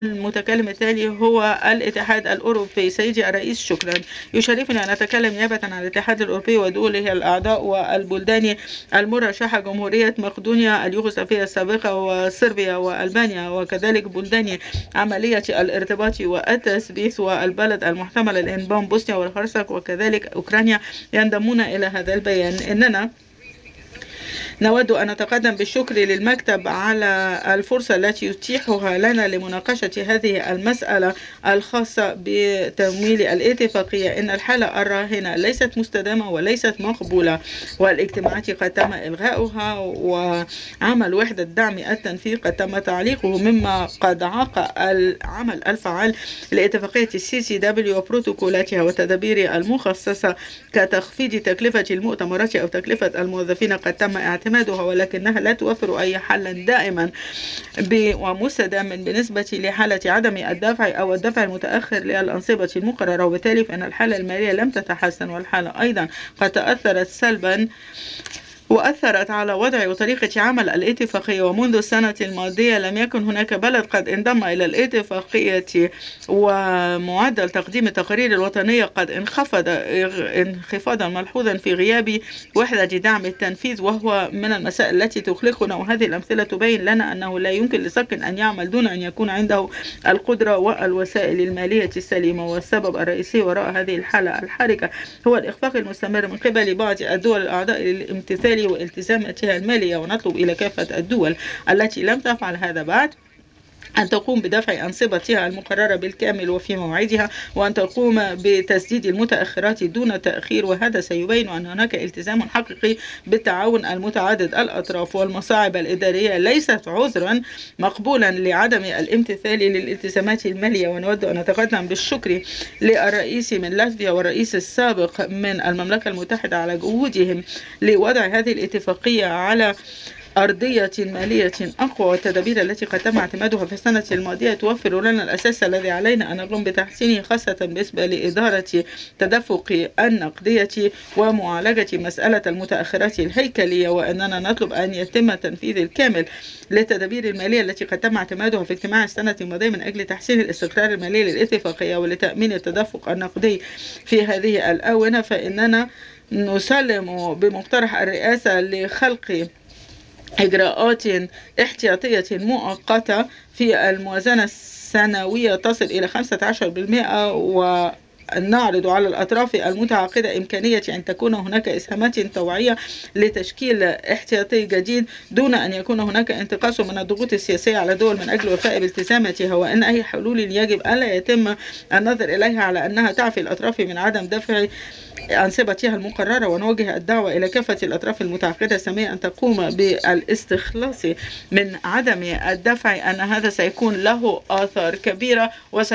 المتكلم التالي هو الاتحاد الأوروبي. سيدي الرئيس، شكرا. يشرفني أن أتكلم نيابة عن الاتحاد الأوروبي ودوله الأعضاء والبلدان المرشحة: جمهورية مقدونيا اليوغوسلافية السابقة، وصربيا، وألبانيا، وكذلك بلدان عملية الارتباط والتثبيت، والبلد المحتمل الإنضمام بوسنيا والهرسك، وكذلك أوكرانيا، ينضمون إلى هذا البيان. إننا نود أن نتقدم بالشكر للمكتب على الفرصة التي يتيحها لنا لمناقشة هذه المسألة الخاصة بتمويل الاتفاقية. إن الحالة الراهنة ليست مستدامة وليست مقبولة، والاجتماعات قد تم إلغاؤها، وعمل وحدة دعم التنفيذ قد تم تعليقه، مما قد عاق العمل الفعال لاتفاقية CCW وبروتوكولاتها والتدابير المخصصة كتخفيض تكلفة المؤتمرات أو تكلفة الموظفين قد تم اعتمادها، ولكنها لا توفر أي حل دائما ومستدام بالنسبة لحالة عدم الدفع أو الدفع المتأخر للأنصبة المقررة. وبالتالي فإن الحالة المالية لم تتحسن، والحالة أيضا قد تأثرت سلبا وأثرت على وضع وطريقة عمل الاتفاقية. ومنذ السنة الماضية لم يكن هناك بلد قد انضم إلى الاتفاقية، ومعدل تقديم التقارير الوطنية قد انخفض انخفاضا ملحوظا في غياب وحدة دعم التنفيذ، وهو من المسائل التي تقلقنا. وهذه الأمثلة تبين لنا أنه لا يمكن لساق أن يعمل دون أن يكون عنده القدرة والوسائل المالية السليمة. والسبب الرئيسي وراء هذه الحالة الحرجة هو الإخفاق المستمر من قبل بعض الدول الأعضاء للامتثال والتزاماتها المالية. ونطلب إلى كافة الدول التي لم تفعل هذا بعد أن تقوم بدفع أنصبتها المقررة بالكامل وفي موعدها، وأن تقوم بتسديد المتأخرات دون تأخير. وهذا سيبين أن هناك التزام حقيقي بالتعاون المتعدد الأطراف. والمصاعب الإدارية ليست عذرا مقبولا لعدم الامتثال للالتزامات المالية. ونود أن نتقدم بالشكر للرئيس من لاتفيا والرئيس السابق من المملكة المتحدة على جهودهم لوضع هذه الاتفاقية على أرضية مالية أقوى. والتدابير التي قد تم اعتمادها في السنة الماضية توفر لنا الأساس الذي علينا أن نقوم بتحسينه، خاصة بالنسبة لإدارة تدفق النقدية ومعالجة مسألة المتأخرات الهيكلية. وأننا نطلب أن يتم التنفيذ الكامل للتدابير المالية التي قد تم اعتمادها في اجتماع السنة الماضية من أجل تحسين الاستقرار المالي للاتفاقية ولتأمين التدفق النقدي في هذه الآونة. فإننا نسلم بمقترح الرئاسة لخلق إجراءات احتياطية مؤقتة في الموازنة السنوية تصل إلى 15%، ونعرض على الأطراف المتعاقدة إمكانية أن تكون هناك إسهامات طوعية لتشكيل احتياطي جديد دون أن يكون هناك انتقاص من الضغوط السياسية على الدول من أجل الوفاء بالتزاماتها. وأن أي حلول يجب ألا يتم النظر إليها على أنها تعفي الأطراف من عدم دفع أنصبتها المقررة. ونوجه الدعوة إلى كافة الأطراف المتعاقدة السامية أن تقوم بالاستخلاص من عدم الدفع، أن هذا سيكون له آثار كبيرة